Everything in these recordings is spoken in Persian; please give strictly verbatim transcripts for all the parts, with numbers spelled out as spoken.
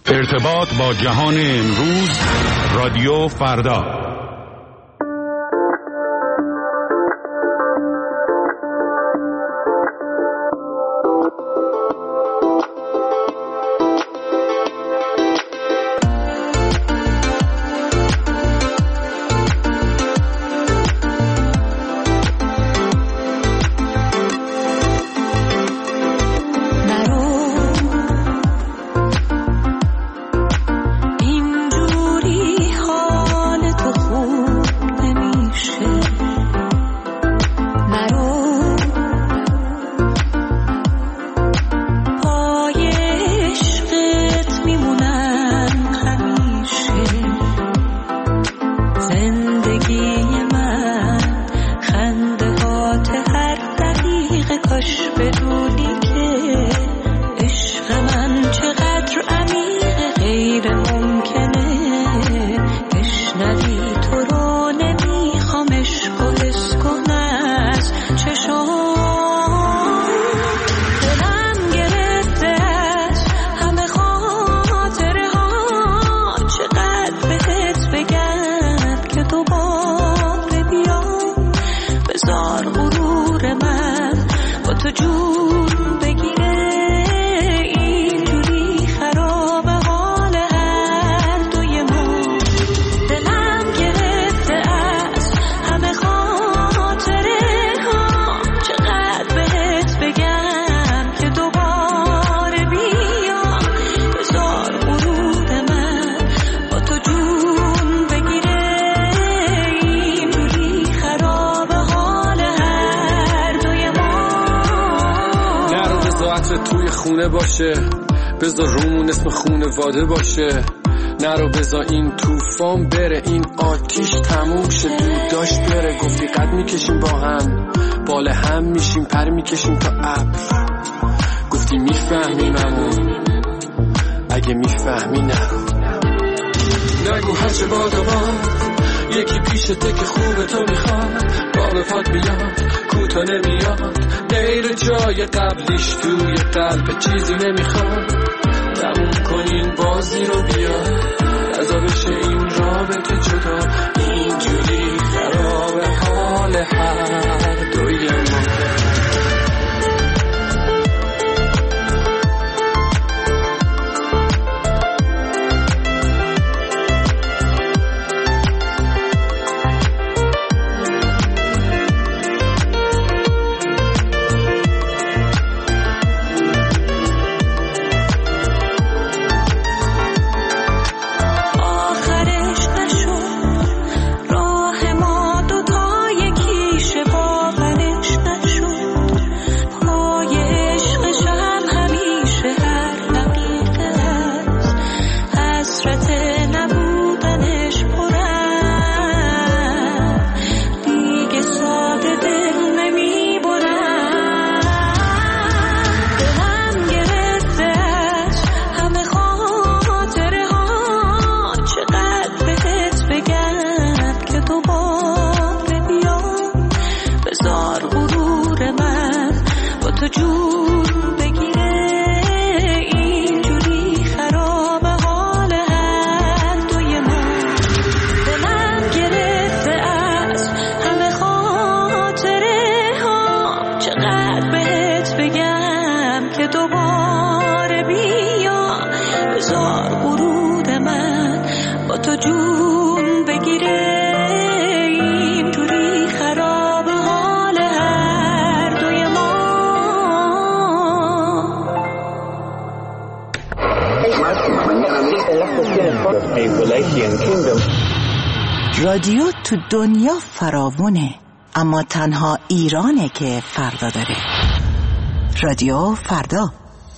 ارتباط با جهان امروز، رادیو فردا. باشه، بذار رومون اسم خونواده باشه. نرو بذار این طوفان بره، این آتیش تموم شه، دود داشت بره. گفتی قد میکشیم با هم، بال هم میشیم، پر میکشیم تا ابر. گفتی میفهمیممون، اگه میفهمی نرو. نگو هرچه باد و باد، یکی پیشته که خوبه تو میخواد. باب پاد میاد، کوتا نمیاد، غیر جای قبلیش توی قلب چیزی نمیخواد. تموم کنین بازی رو بیا، رضا بشه این رابطه جدا. اینجوری خراب حال هر دوی ما. رادیو تو دنیا فراوونه، اما تنها ایرانه که فردا داره. رادیو فردا.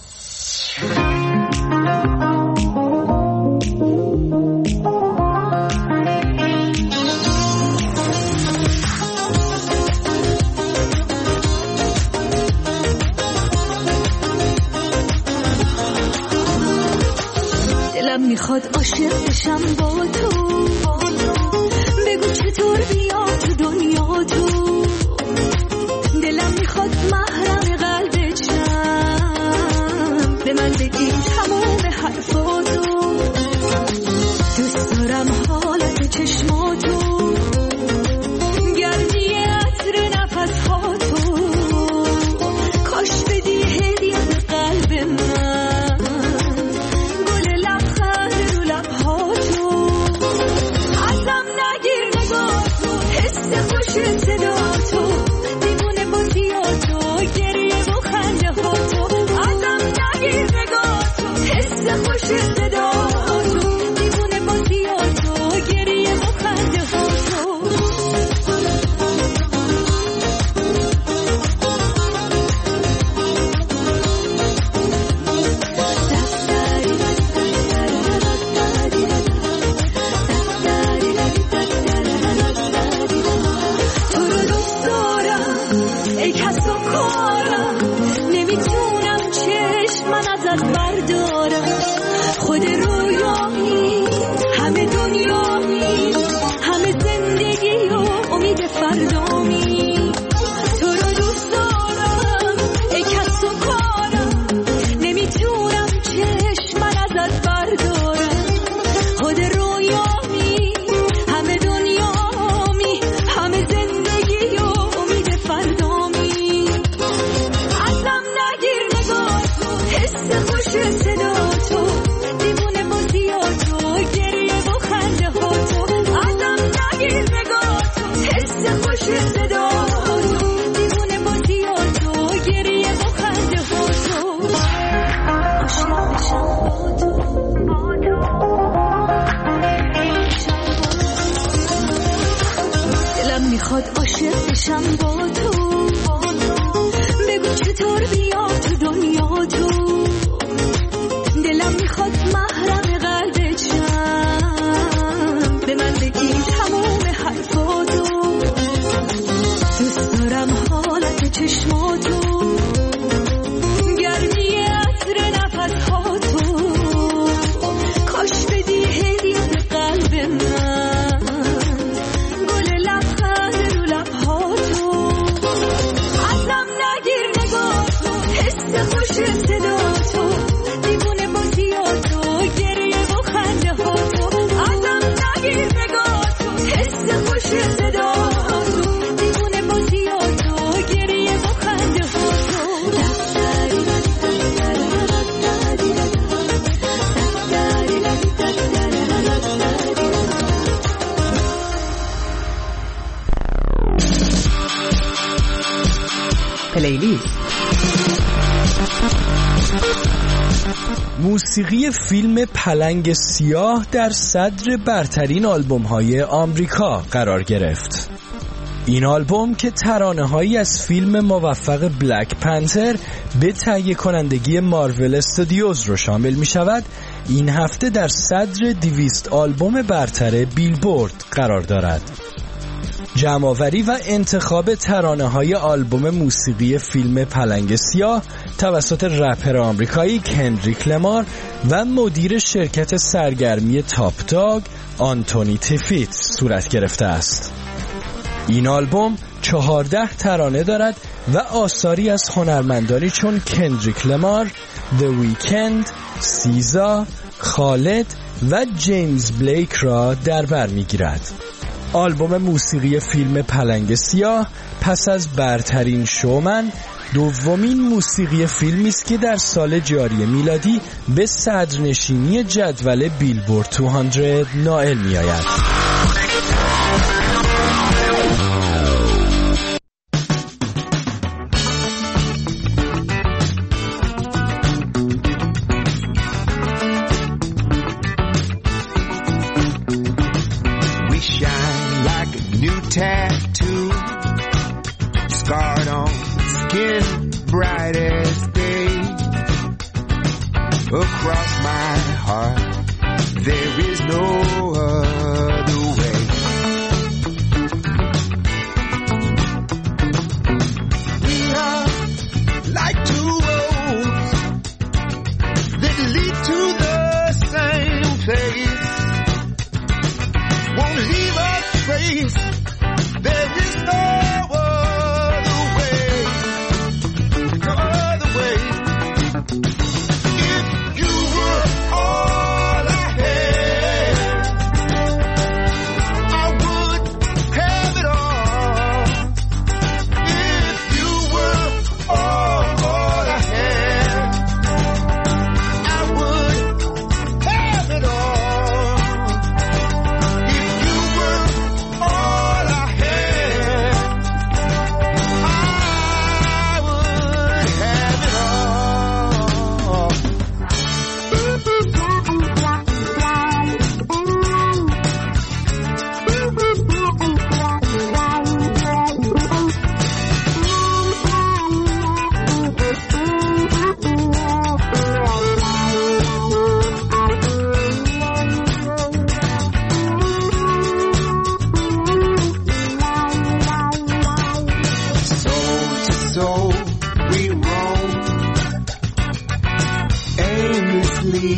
دلم میخواد عاشق بشم با تو، بگو چطور بیام تو دنیا تو. دلم میخواد محرم قلبت شم، به من بگی تمام حرفاتو. خوش صدا تو، دیوونه بازی ها تو، گریه و خنده ها تو. تو رو دوست دارم ای کس و کارم، نمیتونم چشم من ازت بردارم. خود رویایی همه دنیایی، همه زندگی و امید فردامی. تو رو دوست دارم ای کس و کارم، نمیتونم چشم من ازت بردارم. خود رویایی همه دنیایی، همه زندگی و امید فردامی. ازم نگیر نگاه تو، حس خوش صدا تو، دیوونه بازی ها تو، گریه و خنده ها تو. ازم نگیر نگاه تو، حس خوش صدا تو، دیوونه بازی ها تو، گریه و خنده ها تو. عاشق بشم با تو، با تو. دلم میخواد عاشق بشم با تو، بگو چطور بیام تو دنیا تو. دلم میخواد محرم قلبت شم، به من بگی تموم حرفاتو. دوست دارم حالت چشماتو، گرمی عطر نفساتو. کاش بدی هدیه به قلب من، گل لبخند رو لبهاتو. ازم نگیر نگاه تو، حس خوش صدا تو، دیوونه بازی ها تو، گریه و خنده ها تو. ازم نگیر نگاه تو، حس خوش صدا تو، دیوونه بازی ها تو، گریه و خنده ها تو. پلیلیست موسیقی فیلم پلنگ سیاه در صدر برترین آلبوم‌های آمریکا قرار گرفت. این آلبوم که ترانه‌هایی از فیلم موفق بلک پنتر به تهیه کنندگی مارول استودیوز رو شامل می شود، این هفته در صدر دویست آلبوم برتر بیلبورد قرار دارد. جمع‌آوری و انتخاب ترانه‌های آلبوم موسیقی فیلم پلنگ سیاه توسط رپر آمریکایی کندریک لمار و مدیر شرکت سرگرمی تاپ داگ آنتونی تیفیت صورت گرفته است. این آلبوم چهارده ترانه دارد و آثاری از هنرمندانی چون کندریک لمار، The Weeknd، سیزا، خالد و جیمز بلیک را در بر می‌گیرد. آلبوم موسیقی فیلم پلنگ سیاه پس از برترین شومن دومین موسیقی فیلمی است که در سال جاری میلادی به صدرنشینی جدول بیلبورد دویست نائل می‌آید. Tattoo scarred on skin, bright as day. Across my heart there is no other way. We are like two roads that lead to the same place. Won't leave a trace. There is no other way, no other way. If you were all I had,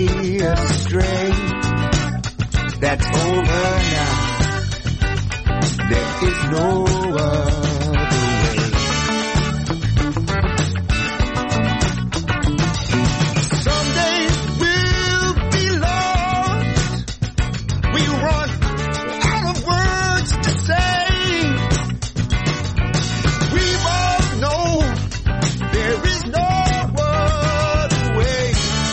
astray. That's over now. There is no other way. Someday we'll be lost. We run out of words to say. We both know there is no other way.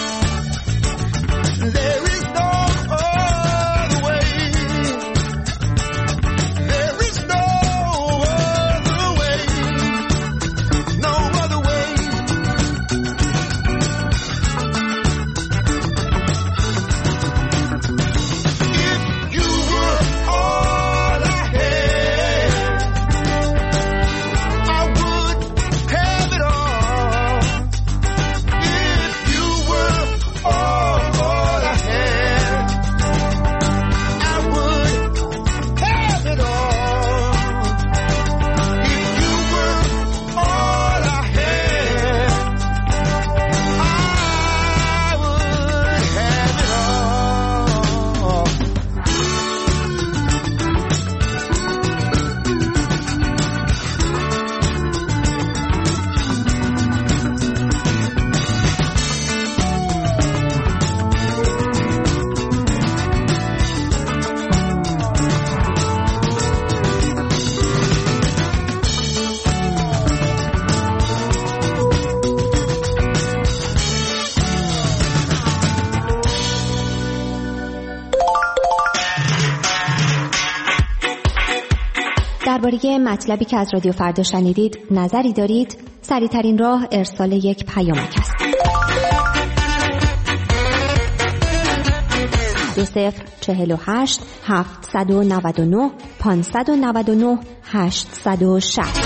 There is no other way. There is no other way. No other way. If you were all I had, I would have it all. If you were all I had, I would have it all. If you were all I had, I would have it all. درباره مطلبی که از رادیو فردا شنیدید نظری دارید؟ سریع‌ترین راه ارسال یک پیامک است. دو صفر چهل و هشت هفتصد و نود و نه پانصد و نود و نه هشتصد و شصت.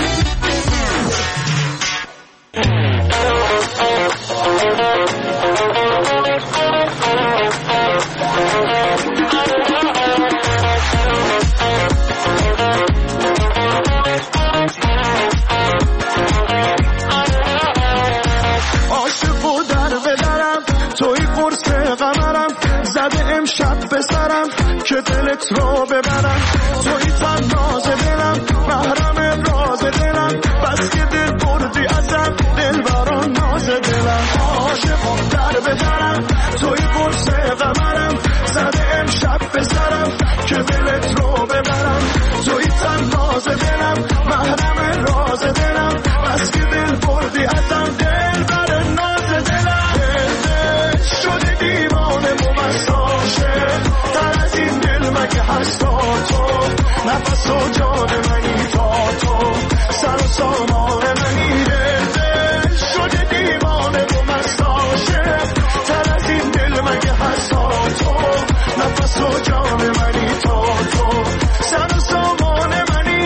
عاشق و در بدرم توی قرص قمرم زده امشب به سرم که دلت رو ببرم توی فناز دلم محرم راز دلم بس که دل بردی ازم دل بران ناز دلم عاشق و در بدرم توی قرص قمرم زده امشب به سرم که دلت رو ببرم توی فناز دلم محرم راز دلم بس که دل بردی ازم دل بران ناز دلم دل شده دیوانه ممساشه تر از این دل مگه هستا تو نفس و جان منی تا تو سر و سامان منی دل شده دیوانه ممساشه تر از این دل مگه هستا تو نفس و جان منی تا تو سر و سامان منی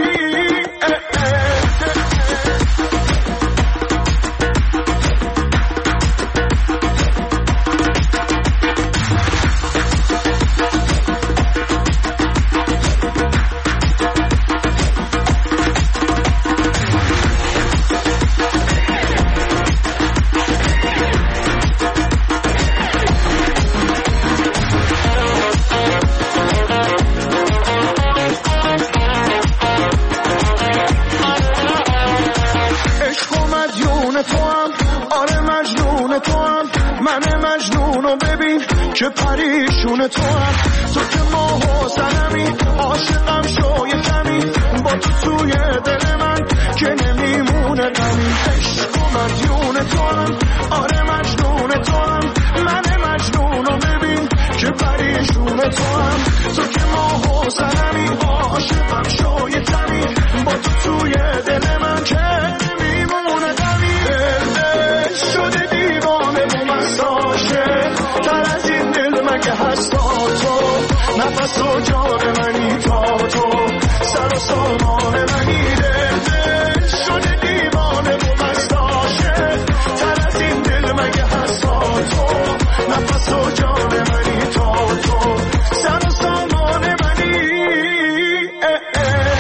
که پریشون تو هم تو که ماه و سنمی عاشقم شو یه کمی با تو توی دل من که نمیمونه غمی عشق و مدیون تو هم آره مجنون تو هم من مجنون رو ببین که پریشون تو هم تو که ماه و سنمی عاشقم شو یه کمی با تو توی دل من که نمیمونه غمی دل شده دیوانه ممساشه تر از این دل مگه هستا تو نفس و جان منی تا تو سر و سامان منی دل شده دیوانه ممساشه تر از این دل مگه هستا تو نفس و جان منی تا تو سر و سامان منی اه اه.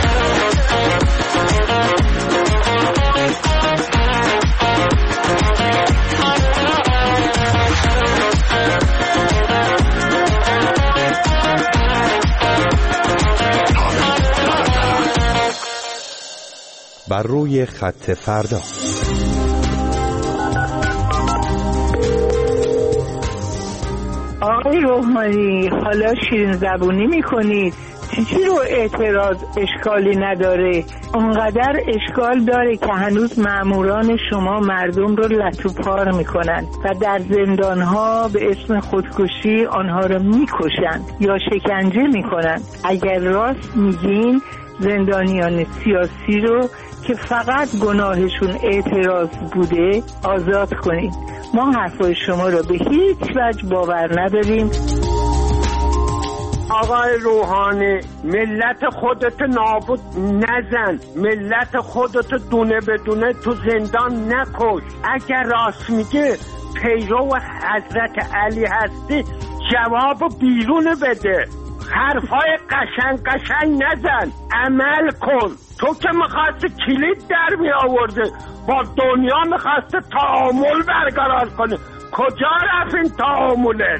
بر روی خط فردا. آقای روحانی، حالا شیرین زبونی میکنید، چیزی رو اعتراض اشکالی نداره؟ اونقدر اشکال داره که هنوز ماموران شما مردم رو لطوپار میکنن و در زندانها به اسم خودکشی آنها رو میکشن یا شکنجه میکنن. اگر راست میگین زندانیان سیاسی رو که فقط گناهشون اعتراض بوده آزاد کنید. ما حرفای شما رو به هیچ وجه باور نداریم. آقای روحانی، ملت خودت نابود نزن، ملت خودت دونه به دونه تو زندان نکش. اگر راست میگه پیرو حضرت علی هستی جواب بیرون بده، حرفای قشنگ قشنگ نزن، عمل کن. تو که میخواستی کلید در می آورده، با دنیا میخواسته تعامل برقرار کنه، کجا رفت این تعاملت؟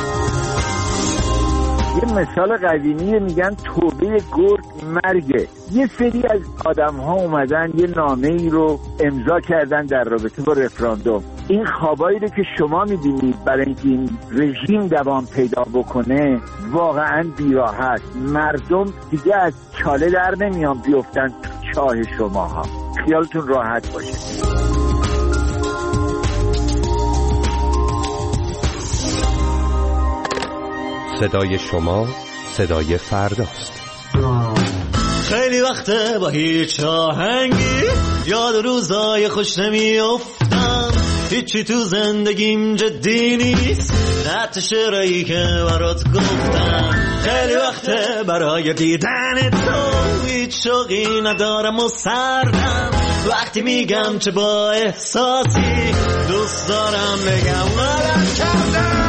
یه مثال قدیمی میگن توبه گرگ مرگه. یه سری از آدم ها اومدن یه نامه ای رو امضا کردن در رابطه با رفراندوم. این خوابایی رو که شما میبینید برای اینکه این رژیم دوام پیدا بکنه واقعا بیراه هست. مردم دیگه از چاله در نمیان بیفتن تو چاه شما ها. خیالتون راحت باشه. صدای شما صدای فرداست. خیلی وقته با هیچ آهنگی یاد روزای خوش نمیافتم، هیچی تو زندگیم جدی نیست، حتی شعرهایی که برات گفتم. خیلی وقته برای دیدن تو هیچ شوقی ندارم و سردم، وقتی میگم چه با احساسی دوست دارم بگم غلط کردم.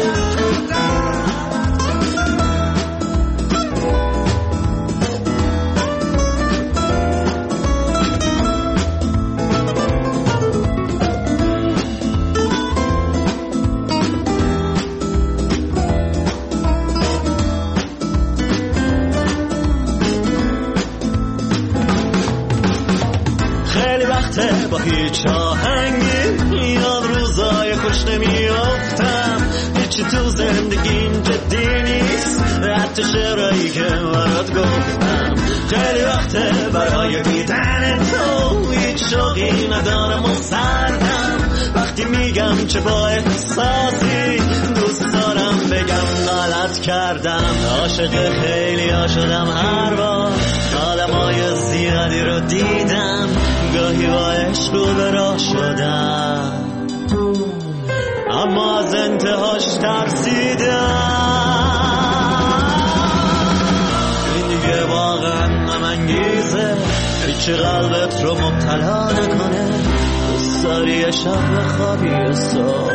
با هیچ آهنگی یاد روزای خوش نمیافتم، هیچی تو زندگیم جدی نیست، حتی شعرهایی که برات گفتم. خیلی وقته برای دیدن تو هیچ شوقی ندارم و سردم، وقتی میگم چه با احساسی دوست دارم بگم غلط کردم. عاشق خیلی ها شدم هر بار، آدمای زیادی رو دیدم، گاهی با عشق رو به راه شدم، اما از انتهاش ترسیدم. این دیگه واقعا نمانگیزه، هیچی قلبت رو مبتلا نکنه، دوست داری شب بخوابی و صبح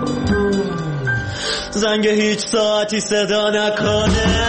زنگ هیچ ساعتی صدا نکنه.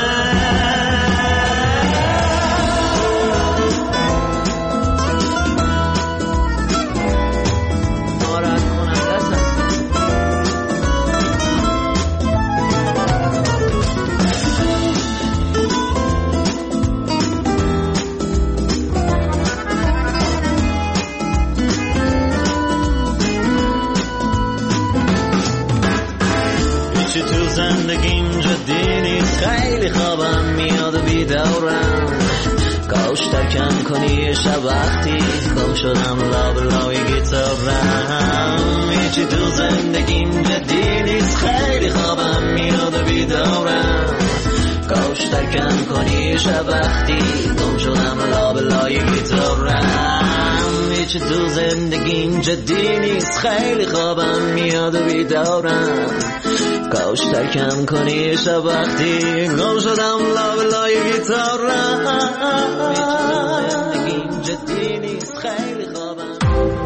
تو زندگیم جدی نیست، خیلی خوابم میاد و بیدارم، کاش ترکم کنی شب وقتی گم شدم لابلای گیتارم. هیچی تو زندگیم جدی نیست، خیلی خوابم میاد و بیدارم، کاش ترکم کنی شب وقتی گم شدم لابلای گیتارم. هیچی تو زندگیم جدی نیست، خیلی خوابم میاد و بیدارم، کاش ترکم کنی شب وقتی گم شدم لابلای گیتارم. زندگیم جدی نیست، خیلی خوابم.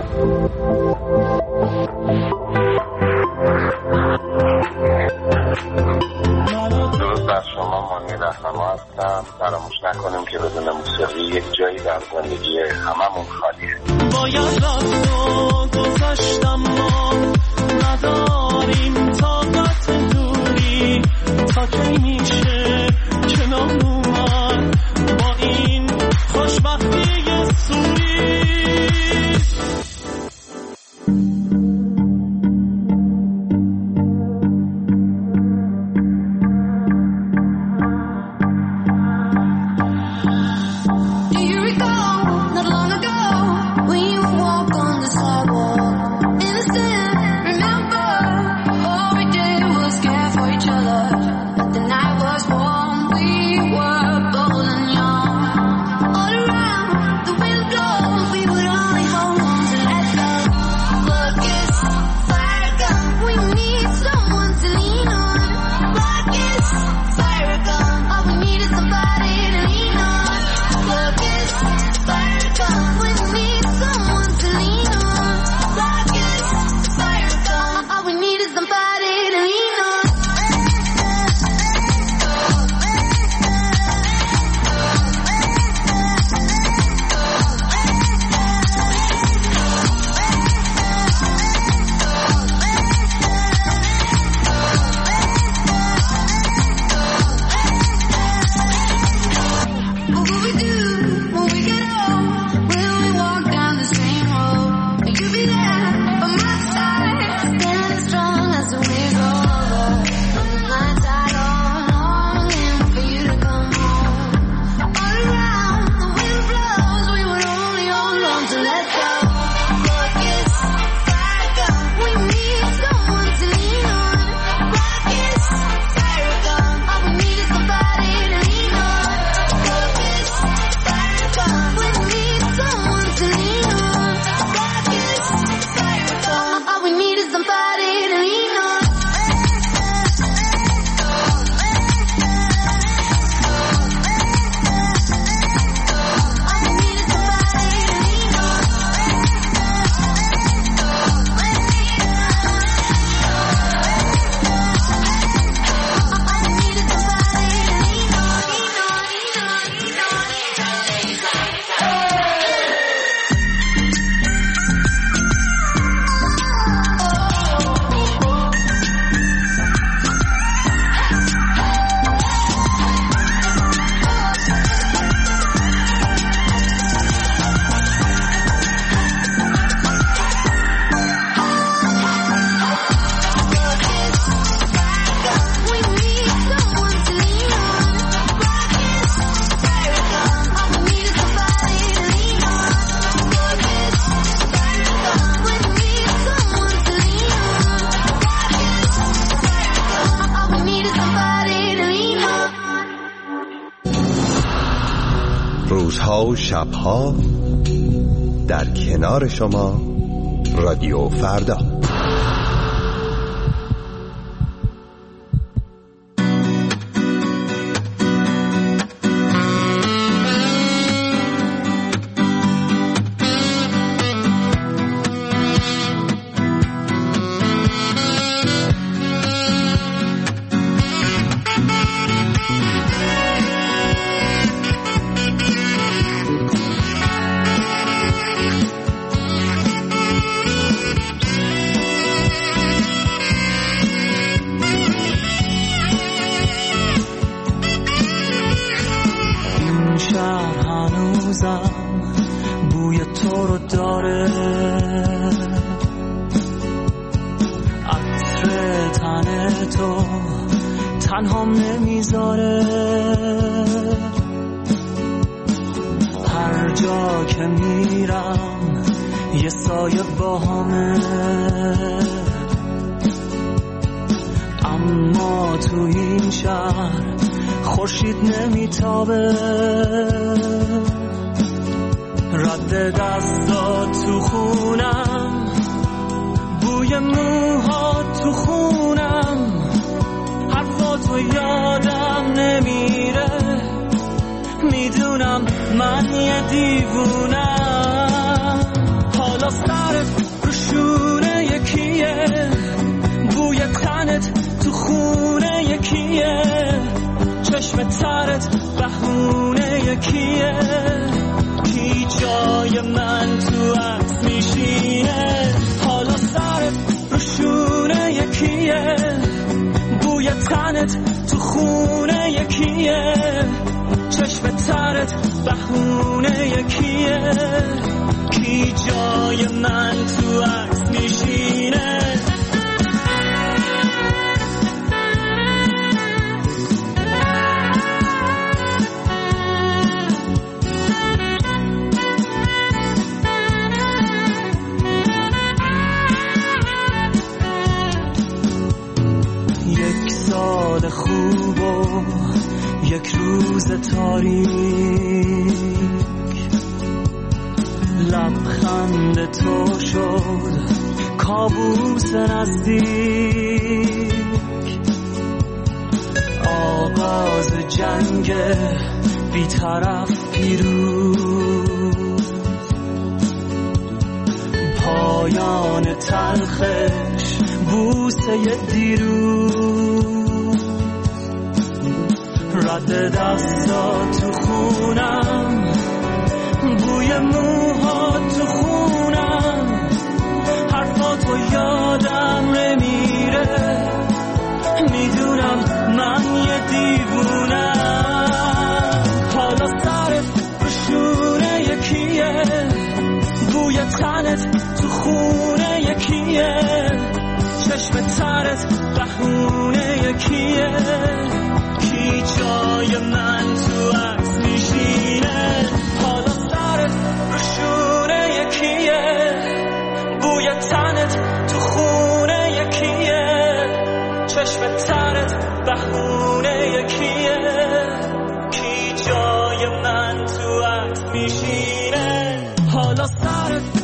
درود بر شما، مانی رهنما هستم. فراموش نکنیم که بدون موسیقی یک جایی در زندگی هممون خالیه. باید رفت و گذاشتم، ما نداریم طاقت دوری، تا کی میشه کنار اومد با این خوشبختی سوری. روزها و شبها در کنار شما رادیو فردا. بوی تو رو داره، عطر تن تو تنهام نمیذاره، هر جا که میرم یه سایه باهامه، اما تو این شهر خورشید نمیتابه، رد دستات تو خونم، بوی موهات تو خونم، حرفاتو یادم نمیره، میدونم من یه دیوونم، حالا سرت رو شونه یکیه، بوی تنت تو خونه یکیه، چشم ترت بهونه یکیه، کی جای من تو عکس میشینه، حالا سرت رو شونه یکیه، بوی تنت تو خونه یکیه، چشم ترت بهونه یکیه، کی جای من تو عکس میشینه. خوب و یک روز تاریک، لبخند تو شد کابوس نزدیک، آغاز جنگ بی‌طرف پیروز، پایان تلخش بوسه دیروز، رد دستات تو خونم، بوی موهات تو خونم، حرفاتو یادم نمیره، میدونم من یه دیوونم، حالا سرت رو شونه یکیه، بوی تنت تو خونه یکیه، چشم ترت بهونه یکیه، کی جای من تو عکس میشینه، حالا سرت رو شونه یکیه، بوی تنت تو خونه یکیه، چشم ترت بهونه یکیه، کی جای من تو عکس میشینه، حالا سرت